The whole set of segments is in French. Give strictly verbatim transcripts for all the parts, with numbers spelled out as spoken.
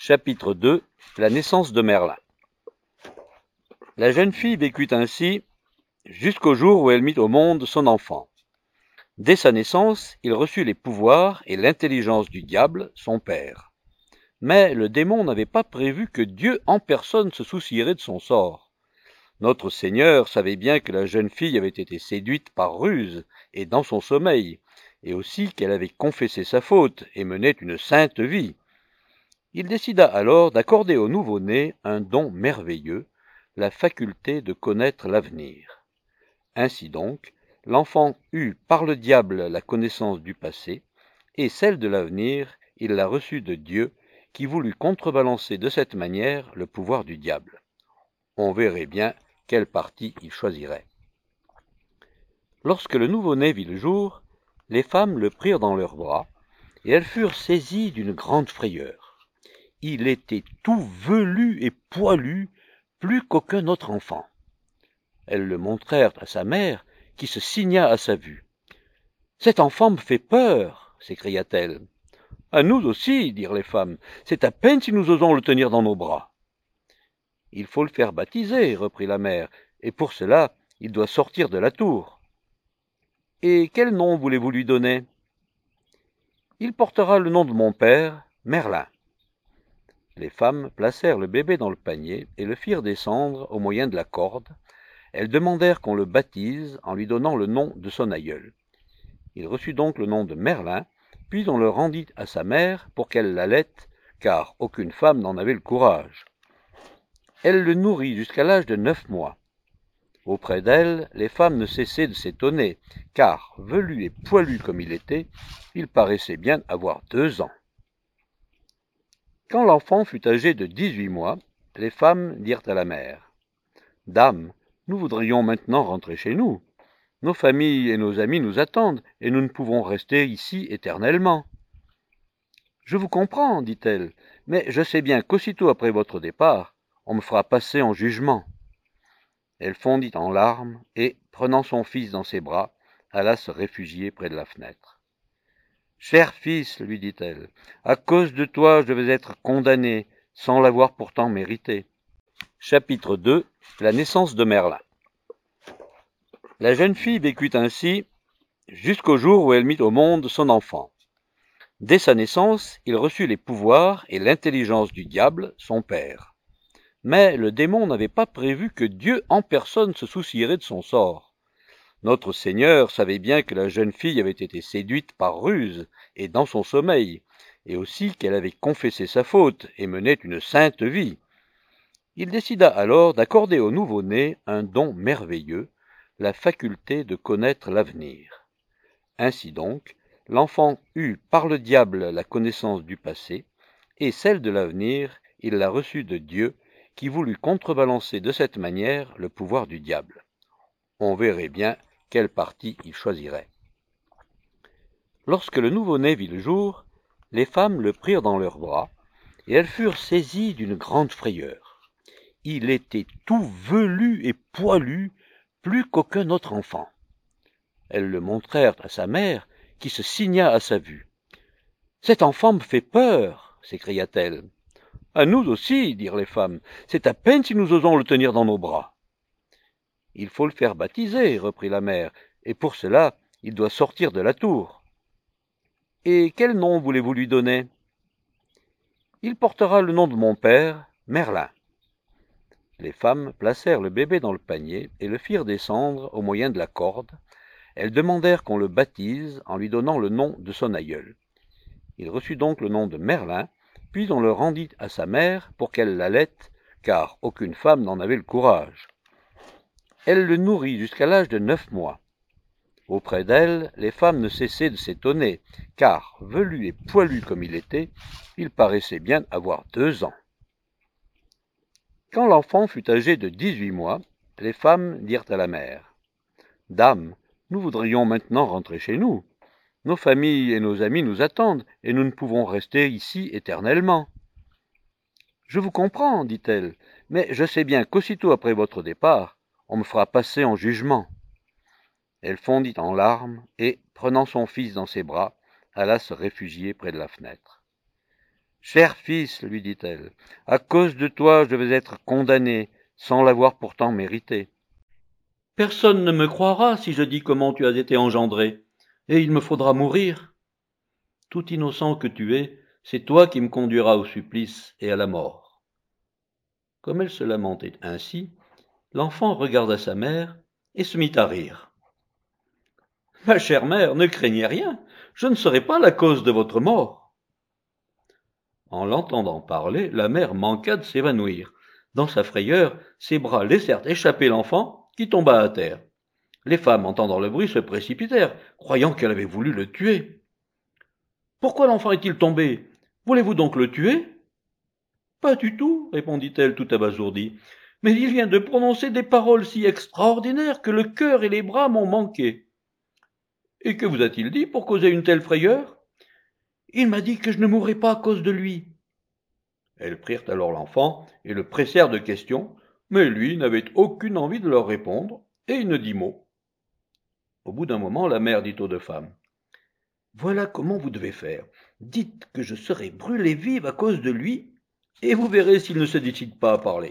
Chapitre deux. La naissance de Merlin. La jeune fille vécut ainsi jusqu'au jour où elle mit au monde son enfant. Dès sa naissance, il reçut les pouvoirs et l'intelligence du diable, son père. Mais le démon n'avait pas prévu que Dieu en personne se soucierait de son sort. Notre Seigneur savait bien que la jeune fille avait été séduite par ruse et dans son sommeil, et aussi qu'elle avait confessé sa faute et menait une sainte vie. Il décida alors d'accorder au nouveau-né un don merveilleux, la faculté de connaître l'avenir. Ainsi donc, l'enfant eut par le diable la connaissance du passé, et celle de l'avenir, il la reçut de Dieu, qui voulut contrebalancer de cette manière le pouvoir du diable. On verrait bien quel parti il choisirait. Lorsque le nouveau-né vit le jour, les femmes le prirent dans leurs bras, et elles furent saisies d'une grande frayeur. Il était tout velu et poilu, plus qu'aucun autre enfant. Elles le montrèrent à sa mère, qui se signa à sa vue. « Cet enfant me fait peur !» s'écria-t-elle. « À nous aussi, dirent les femmes, c'est à peine si nous osons le tenir dans nos bras. »« Il faut le faire baptiser, reprit la mère, et pour cela, il doit sortir de la tour. »« Et quel nom voulez-vous lui donner ?»« Il portera le nom de mon père, Merlin. » Les femmes placèrent le bébé dans le panier et le firent descendre au moyen de la corde. Elles demandèrent qu'on le baptise en lui donnant le nom de son aïeul. Il reçut donc le nom de Merlin, puis on le rendit à sa mère pour qu'elle l'allaite, car aucune femme n'en avait le courage. Elle le nourrit jusqu'à l'âge de neuf mois. Auprès d'elle, les femmes ne cessaient de s'étonner, car, velu et poilu comme il était, il paraissait bien avoir deux ans. Quand l'enfant fut âgé de dix-huit mois, les femmes dirent à la mère : « Dame, nous voudrions maintenant rentrer chez nous. Nos familles et nos amis nous attendent, et nous ne pouvons rester ici éternellement. »« Je vous comprends, dit-elle, mais je sais bien qu'aussitôt après votre départ, on me fera passer en jugement. » Elle fondit en larmes, et, prenant son fils dans ses bras, alla se réfugier près de la fenêtre. « Cher fils, lui dit-elle, à cause de toi je vais être condamnée, sans l'avoir pourtant mérité. » Chapitre deux. La naissance de Merlin. La jeune fille vécut ainsi jusqu'au jour où elle mit au monde son enfant. Dès sa naissance, il reçut les pouvoirs et l'intelligence du diable, son père. Mais le démon n'avait pas prévu que Dieu en personne se soucierait de son sort. Notre Seigneur savait bien que la jeune fille avait été séduite par ruse et dans son sommeil, et aussi qu'elle avait confessé sa faute et menait une sainte vie. Il décida alors d'accorder au nouveau-né un don merveilleux, la faculté de connaître l'avenir. Ainsi donc, l'enfant eut par le diable la connaissance du passé, et celle de l'avenir, il la reçut de Dieu, qui voulut contrebalancer de cette manière le pouvoir du diable. On verrait bien quel parti il choisirait. Lorsque le nouveau-né vit le jour, les femmes le prirent dans leurs bras, et elles furent saisies d'une grande frayeur. Il était tout velu et poilu, plus qu'aucun autre enfant. Elles le montrèrent à sa mère, qui se signa à sa vue. « Cet enfant me fait peur !» s'écria-t-elle. « À nous aussi, dirent les femmes, c'est à peine si nous osons le tenir dans nos bras. »« Il faut le faire baptiser, reprit la mère, et pour cela, il doit sortir de la tour. »« Et quel nom voulez-vous lui donner ?»« Il portera le nom de mon père, Merlin. » Les femmes placèrent le bébé dans le panier et le firent descendre au moyen de la corde. Elles demandèrent qu'on le baptise en lui donnant le nom de son aïeul. Il reçut donc le nom de Merlin, puis on le rendit à sa mère pour qu'elle l'allaite, car aucune femme n'en avait le courage. Elle le nourrit jusqu'à l'âge de neuf mois. Auprès d'elle, les femmes ne cessaient de s'étonner, car, velu et poilu comme il était, il paraissait bien avoir deux ans. Quand l'enfant fut âgé de dix-huit mois, les femmes dirent à la mère : « Dame, nous voudrions maintenant rentrer chez nous. Nos familles et nos amis nous attendent, et nous ne pouvons rester ici éternellement. »« Je vous comprends, dit-elle, mais je sais bien qu'aussitôt après votre départ, on me fera passer en jugement. » Elle fondit en larmes, et, prenant son fils dans ses bras, alla se réfugier près de la fenêtre. Cher fils, lui dit-elle, à cause de toi je vais être condamnée, sans l'avoir pourtant mérité. Personne ne me croira si je dis comment tu as été engendré, et il me faudra mourir. Tout innocent que tu es, c'est toi qui me conduiras au supplice et à la mort. Comme elle se lamentait ainsi, l'enfant regarda sa mère et se mit à rire. Ma chère mère, ne craignez rien, je ne serai pas la cause de votre mort. En l'entendant parler, la mère manqua de s'évanouir. Dans sa frayeur, ses bras laissèrent échapper l'enfant, qui tomba à terre. Les femmes, entendant le bruit, se précipitèrent, croyant qu'elle avait voulu le tuer. Pourquoi l'enfant est-il tombé? Voulez-vous donc le tuer? Pas du tout, répondit-elle tout abasourdie. Mais il vient de prononcer des paroles si extraordinaires que le cœur et les bras m'ont manqué. Et que vous a-t-il dit pour causer une telle frayeur? Il m'a dit que je ne mourrais pas à cause de lui. Elles prirent alors l'enfant et le pressèrent de questions, mais lui n'avait aucune envie de leur répondre, et il ne dit mot. Au bout d'un moment, la mère dit aux deux femmes. Voilà comment vous devez faire. Dites que je serai brûlée vive à cause de lui, et vous verrez s'il ne se décide pas à parler.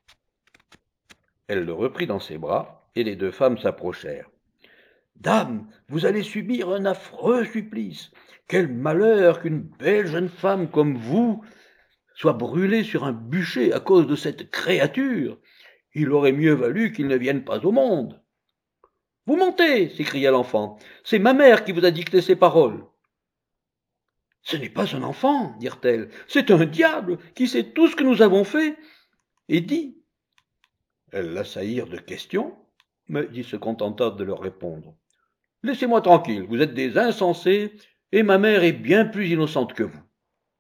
Elle le reprit dans ses bras, et les deux femmes s'approchèrent. Dame, vous allez subir un affreux supplice. Quel malheur qu'une belle jeune femme comme vous soit brûlée sur un bûcher à cause de cette créature. Il aurait mieux valu qu'il ne vienne pas au monde. Vous mentez, s'écria l'enfant. C'est ma mère qui vous a dicté ces paroles. Ce n'est pas un enfant, dirent-elles, c'est un diable qui sait tout ce que nous avons fait et dit. Elles l'assaillirent de questions, mais il se contenta de leur répondre. Laissez-moi tranquille, vous êtes des insensés, et ma mère est bien plus innocente que vous.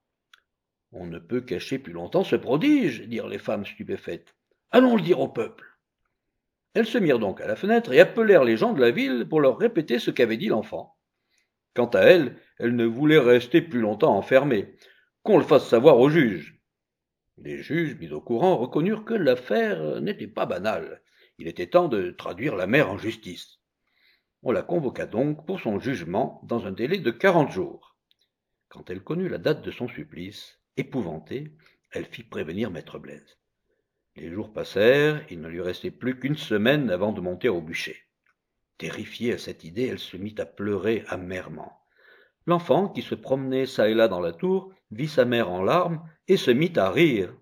On ne peut cacher plus longtemps ce prodige, dirent les femmes stupéfaites. Allons le dire au peuple. Elles se mirent donc à la fenêtre et appelèrent les gens de la ville pour leur répéter ce qu'avait dit l'enfant. Quant à elle, elle ne voulait rester plus longtemps enfermée, qu'on le fasse savoir au juge. Les juges, mis au courant, reconnurent que l'affaire n'était pas banale. Il était temps de traduire la mère en justice. On la convoqua donc pour son jugement dans un délai de quarante jours. Quand elle connut la date de son supplice, épouvantée, elle fit prévenir maître Blaise. Les jours passèrent, il ne lui restait plus qu'une semaine avant de monter au bûcher. Terrifiée à cette idée, elle se mit à pleurer amèrement. L'enfant, qui se promenait çà et là dans la tour, vit sa mère en larmes et se mit à rire.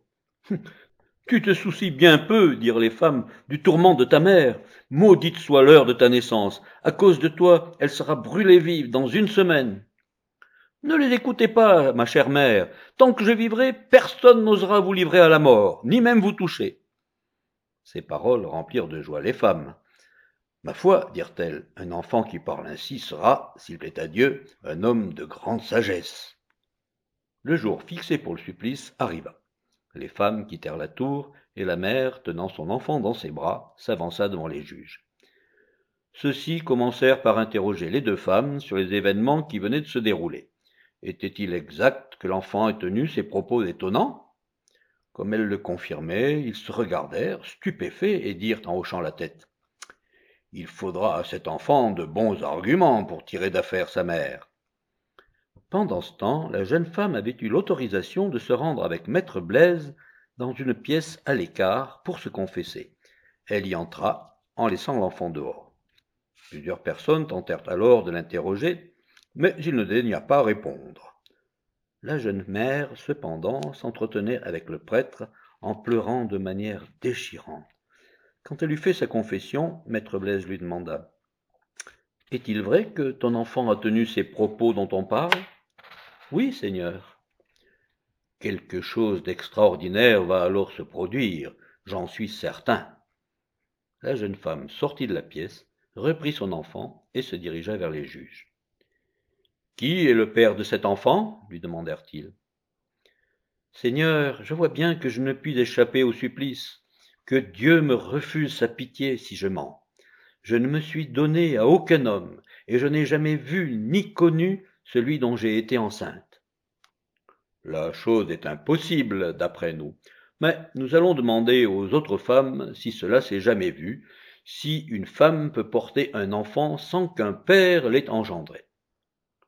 Tu te soucies bien peu, dirent les femmes, du tourment de ta mère. Maudite soit l'heure de ta naissance. À cause de toi, elle sera brûlée vive dans une semaine. Ne les écoutez pas, ma chère mère. Tant que je vivrai, personne n'osera vous livrer à la mort, ni même vous toucher. Ces paroles remplirent de joie les femmes. Ma foi, dirent-elles, un enfant qui parle ainsi sera, s'il plaît à Dieu, un homme de grande sagesse. Le jour fixé pour le supplice arriva. Les femmes quittèrent la tour, et la mère, tenant son enfant dans ses bras, s'avança devant les juges. Ceux-ci commencèrent par interroger les deux femmes sur les événements qui venaient de se dérouler. Était-il exact que l'enfant ait tenu ces propos étonnants? Comme elles le confirmaient, ils se regardèrent, stupéfaits, et dirent en hochant la tête. Il faudra à cet enfant de bons arguments pour tirer d'affaire sa mère. Pendant ce temps, la jeune femme avait eu l'autorisation de se rendre avec maître Blaise dans une pièce à l'écart pour se confesser. Elle y entra, en laissant l'enfant dehors. Plusieurs personnes tentèrent alors de l'interroger, mais il ne daigna pas répondre. La jeune mère, cependant, s'entretenait avec le prêtre en pleurant de manière déchirante. Quand elle eut fait sa confession, maître Blaise lui demanda. « Est-il vrai que ton enfant a tenu ces propos dont on parle ?»« Oui, Seigneur. »« Quelque chose d'extraordinaire va alors se produire, j'en suis certain. » La jeune femme sortit de la pièce, reprit son enfant et se dirigea vers les juges. « Qui est le père de cet enfant ?» lui demandèrent-ils. « Seigneur, je vois bien que je ne puis échapper au supplice. Que Dieu me refuse sa pitié si je mens. Je ne me suis donné à aucun homme, et je n'ai jamais vu ni connu celui dont j'ai été enceinte. » « La chose est impossible, d'après nous, mais nous allons demander aux autres femmes si cela s'est jamais vu, si une femme peut porter un enfant sans qu'un père l'ait engendré. »«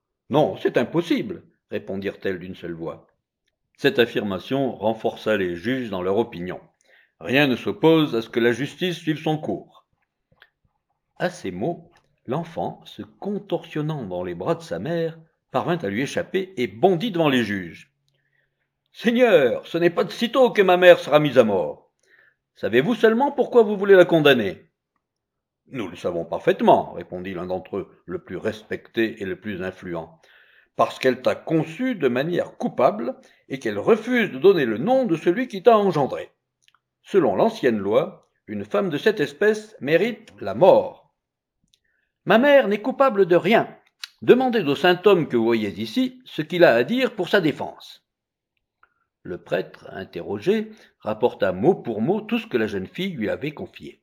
Non, c'est impossible, répondirent-elles d'une seule voix. Cette affirmation renforça les juges dans leur opinion. Rien ne s'oppose à ce que la justice suive son cours. À ces mots, l'enfant, se contorsionnant dans les bras de sa mère, parvint à lui échapper et bondit devant les juges. « Seigneur, ce n'est pas de sitôt que ma mère sera mise à mort. Savez-vous seulement pourquoi vous voulez la condamner ?»« Nous le savons parfaitement, répondit l'un d'entre eux, le plus respecté et le plus influent. Parce qu'elle t'a conçu de manière coupable et qu'elle refuse de donner le nom de celui qui t'a engendré. Selon l'ancienne loi, une femme de cette espèce mérite la mort. Ma mère n'est coupable de rien. Demandez au saint homme que vous voyez ici ce qu'il a à dire pour sa défense. » Le prêtre, interrogé, rapporta mot pour mot tout ce que la jeune fille lui avait confié.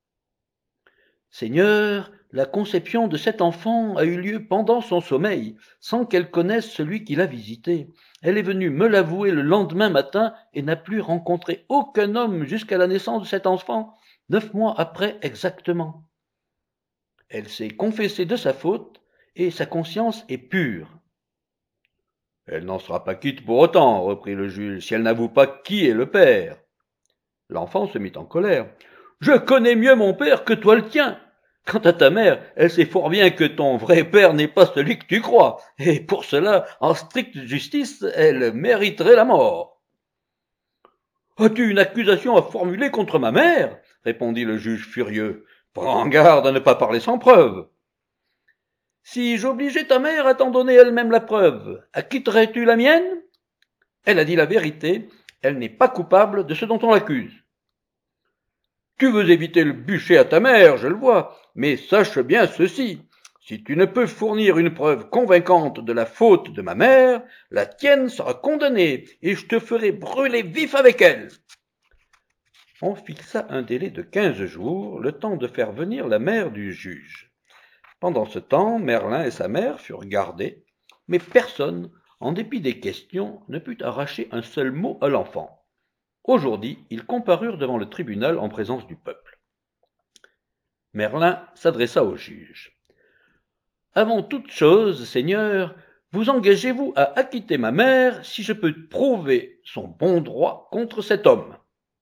Seigneur, la conception de cet enfant a eu lieu pendant son sommeil, sans qu'elle connaisse celui qui l'a visitée. Elle est venue me l'avouer le lendemain matin et n'a plus rencontré aucun homme jusqu'à la naissance de cet enfant, neuf mois après exactement. Elle s'est confessée de sa faute et sa conscience est pure. Elle n'en sera pas quitte pour autant, reprit le juge, si elle n'avoue pas qui est le père. L'enfant se mit en colère. Je connais mieux mon père que toi le tien. Quant à ta mère, elle sait fort bien que ton vrai père n'est pas celui que tu crois, et pour cela, en stricte justice, elle mériterait la mort. As-tu une accusation à formuler contre ma mère ? Répondit le juge furieux. Prends garde à ne pas parler sans preuve. Si j'obligeais ta mère à t'en donner elle-même la preuve, acquitterais-tu la mienne ? Elle a dit la vérité, elle n'est pas coupable de ce dont on l'accuse. Tu veux éviter le bûcher à ta mère, je le vois, mais sache bien ceci. Si tu ne peux fournir une preuve convaincante de la faute de ma mère, la tienne sera condamnée et je te ferai brûler vif avec elle. On fixa un délai de quinze jours, le temps de faire venir la mère du juge. Pendant ce temps, Merlin et sa mère furent gardés, mais personne, en dépit des questions, ne put arracher un seul mot à l'enfant. Aujourd'hui, ils comparurent devant le tribunal en présence du peuple. Merlin s'adressa au juge. « Avant toute chose, Seigneur, vous engagez-vous à acquitter ma mère si je peux prouver son bon droit contre cet homme ?» ?»«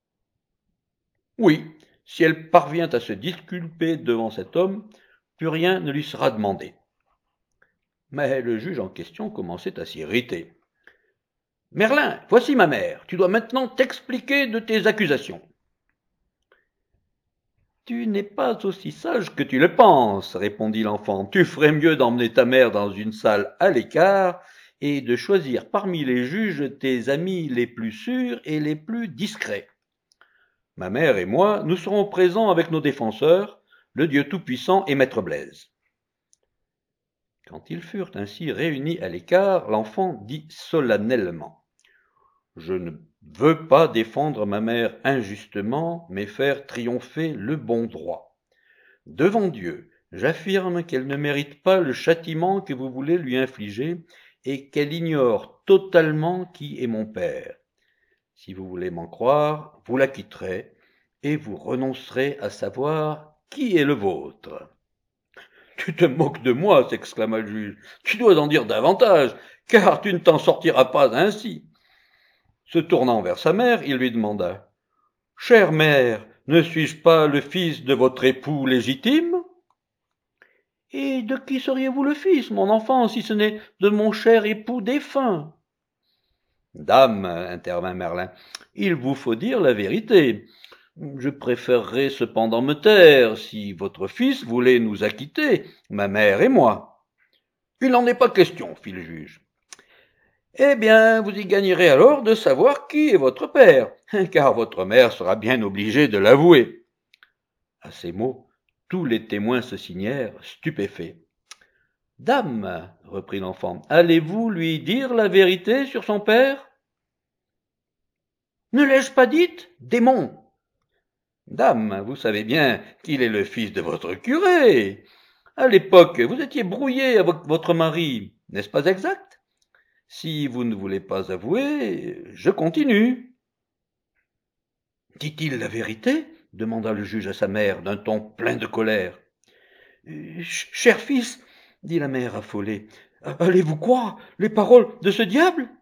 Oui, si elle parvient à se disculper devant cet homme, plus rien ne lui sera demandé. » Mais le juge en question commençait à s'irriter. « Merlin, voici ma mère, tu dois maintenant t'expliquer de tes accusations. » « Tu n'es pas aussi sage que tu le penses, répondit l'enfant. Tu ferais mieux d'emmener ta mère dans une salle à l'écart et de choisir parmi les juges tes amis les plus sûrs et les plus discrets. Ma mère et moi, nous serons présents avec nos défenseurs, le Dieu Tout-Puissant et Maître Blaise. » Quand ils furent ainsi réunis à l'écart, l'enfant dit solennellement. « Je ne veux pas défendre ma mère injustement, mais faire triompher le bon droit. Devant Dieu, j'affirme qu'elle ne mérite pas le châtiment que vous voulez lui infliger et qu'elle ignore totalement qui est mon père. Si vous voulez m'en croire, vous la quitterez et vous renoncerez à savoir qui est le vôtre. » « Tu te moques de moi, s'exclama le juge. Tu dois en dire davantage, car tu ne t'en sortiras pas ainsi. Se tournant vers sa mère, il lui demanda. « Chère mère, ne suis-je pas le fils de votre époux légitime ?»« Et de qui seriez-vous le fils, mon enfant, si ce n'est de mon cher époux défunt ?»« Dame, intervint Merlin, il vous faut dire la vérité. Je préférerais cependant me taire si votre fils voulait nous acquitter, ma mère et moi. »« Il n'en est pas question, fit le juge. »« Eh bien, vous y gagnerez alors de savoir qui est votre père, car votre mère sera bien obligée de l'avouer. » À ces mots, tous les témoins se signèrent, stupéfaits. « Dame, reprit l'enfant, allez-vous lui dire la vérité sur son père ? » « Ne l'ai-je pas dite, démon ? » « Dame, vous savez bien qu'il est le fils de votre curé. À l'époque, vous étiez brouillée avec votre mari, n'est-ce pas exact ? Si vous ne voulez pas avouer, je continue. »« Dit-il la vérité ? » demanda le juge à sa mère d'un ton plein de colère. « Cher fils, dit la mère affolée, allez-vous croire les paroles de ce diable ? »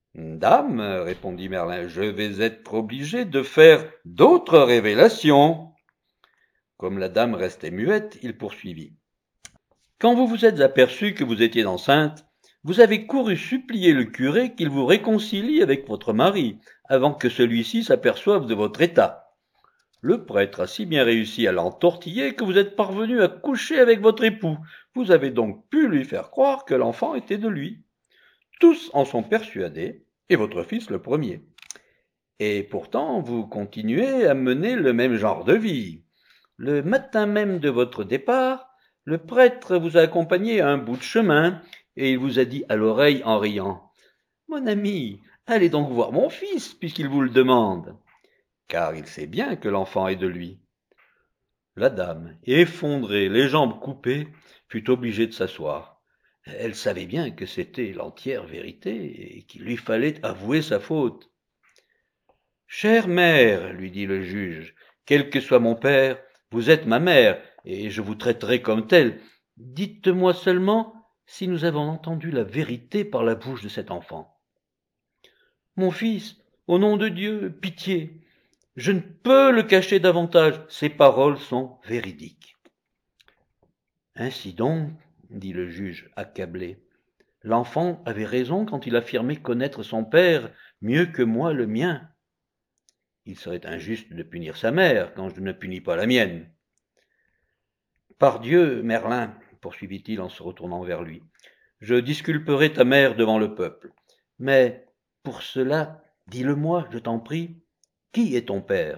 Dame, répondit Merlin, je vais être obligé de faire d'autres révélations. Comme la dame restait muette, il poursuivit. Quand vous vous êtes aperçu que vous étiez enceinte, vous avez couru supplier le curé qu'il vous réconcilie avec votre mari, avant que celui-ci s'aperçoive de votre état. Le prêtre a si bien réussi à l'entortiller que vous êtes parvenu à coucher avec votre époux. Vous avez donc pu lui faire croire que l'enfant était de lui. Tous en sont persuadés, et votre fils le premier. Et pourtant, vous continuez à mener le même genre de vie. Le matin même de votre départ, le prêtre vous a accompagné à un bout de chemin, et il vous a dit à l'oreille en riant « Mon ami, allez donc voir mon fils, puisqu'il vous le demande. » Car il sait bien que l'enfant est de lui. La dame, effondrée, les jambes coupées, fut obligée de s'asseoir. Elle savait bien que c'était l'entière vérité et qu'il lui fallait avouer sa faute. « Chère mère, lui dit le juge, quel que soit mon père, vous êtes ma mère, et je vous traiterai comme telle. Dites-moi seulement si nous avons entendu la vérité par la bouche de cet enfant. »« Mon fils, au nom de Dieu, pitié, je ne peux le cacher davantage, ces paroles sont véridiques. »« Ainsi donc, dit le juge accablé, l'enfant avait raison quand il affirmait connaître son père mieux que moi le mien. Il serait injuste de punir sa mère quand je ne punis pas la mienne. Par Dieu, Merlin, poursuivit-il en se retournant vers lui, je disculperai ta mère devant le peuple. Mais pour cela, dis-le-moi, je t'en prie, qui est ton père ?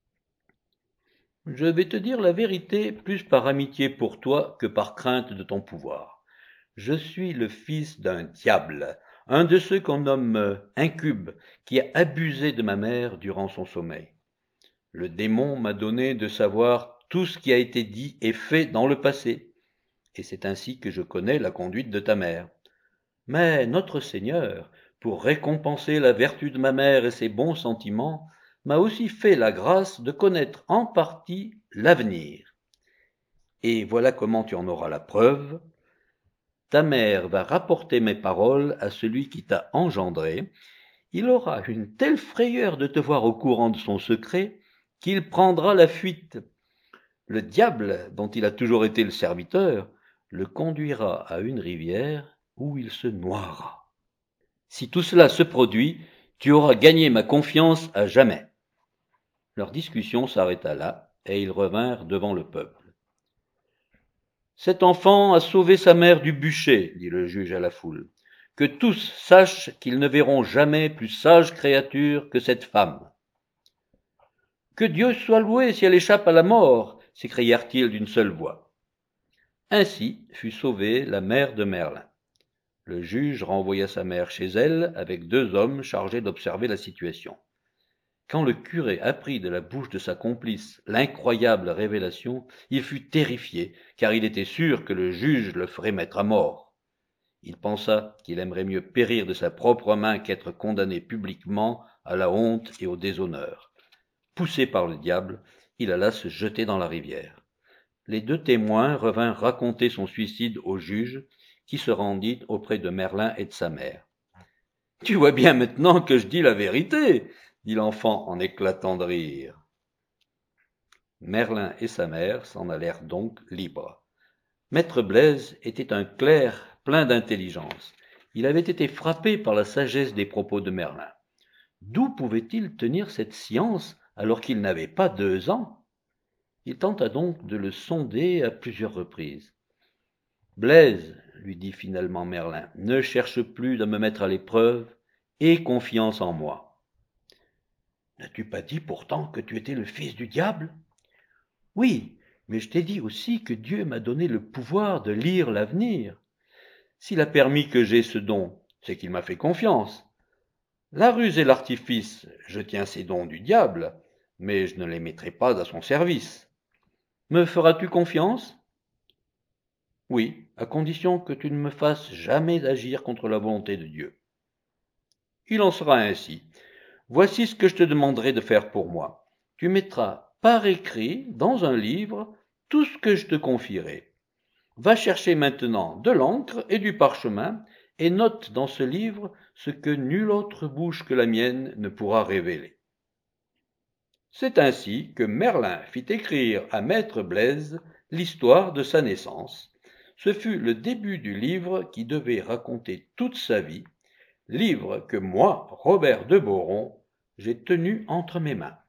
Je vais te dire la vérité plus par amitié pour toi que par crainte de ton pouvoir. Je suis le fils d'un diable, un de ceux qu'on nomme incube, qui a abusé de ma mère durant son sommeil. Le démon m'a donné de savoir tout ce qui a été dit et fait dans le passé, et c'est ainsi que je connais la conduite de ta mère. Mais notre Seigneur, pour récompenser la vertu de ma mère et ses bons sentiments, m'a aussi fait la grâce de connaître en partie l'avenir. Et voilà comment tu en auras la preuve. Ta mère va rapporter mes paroles à celui qui t'a engendré. Il aura une telle frayeur de te voir au courant de son secret qu'il prendra la fuite. Le diable, dont il a toujours été le serviteur, le conduira à une rivière où il se noiera. Si tout cela se produit, tu auras gagné ma confiance à jamais. » Leur discussion s'arrêta là, et ils revinrent devant le peuple. « Cet enfant a sauvé sa mère du bûcher, dit le juge à la foule. Que tous sachent qu'ils ne verront jamais plus sage créature que cette femme. »« Que Dieu soit loué si elle échappe à la mort !» s'écrièrent-ils d'une seule voix. Ainsi fut sauvée la mère de Merlin. Le juge renvoya sa mère chez elle avec deux hommes chargés d'observer la situation. Quand le curé apprit de la bouche de sa complice l'incroyable révélation, il fut terrifié, car il était sûr que le juge le ferait mettre à mort. Il pensa qu'il aimerait mieux périr de sa propre main qu'être condamné publiquement à la honte et au déshonneur. Poussé par le diable, il alla se jeter dans la rivière. Les deux témoins revinrent raconter son suicide au juge, qui se rendit auprès de Merlin et de sa mère. « Tu vois bien maintenant que je dis la vérité, » dit l'enfant en éclatant de rire. Merlin et sa mère s'en allèrent donc libres. Maître Blaise était un clerc plein d'intelligence. Il avait été frappé par la sagesse des propos de Merlin. D'où pouvait-il tenir cette science alors qu'il n'avait pas deux ans ? Il tenta donc de le sonder à plusieurs reprises. « Blaise, lui dit finalement Merlin, ne cherche plus à me mettre à l'épreuve, aie confiance en moi. » « N'as-tu pas dit pourtant que tu étais le fils du diable ? » ?»« Oui, mais je t'ai dit aussi que Dieu m'a donné le pouvoir de lire l'avenir. S'il a permis que j'aie ce don, c'est qu'il m'a fait confiance. La ruse et l'artifice, je tiens ces dons du diable, mais je ne les mettrai pas à son service. Me feras-tu confiance ? Oui, à condition que tu ne me fasses jamais agir contre la volonté de Dieu. Il en sera ainsi. Voici ce que je te demanderai de faire pour moi. Tu mettras par écrit dans un livre tout ce que je te confierai. Va chercher maintenant de l'encre et du parchemin et note dans ce livre ce que nulle autre bouche que la mienne ne pourra révéler. C'est ainsi que Merlin fit écrire à Maître Blaise l'histoire de sa naissance. Ce fut le début du livre qui devait raconter toute sa vie, livre que moi, Robert de Boron, j'ai tenu entre mes mains.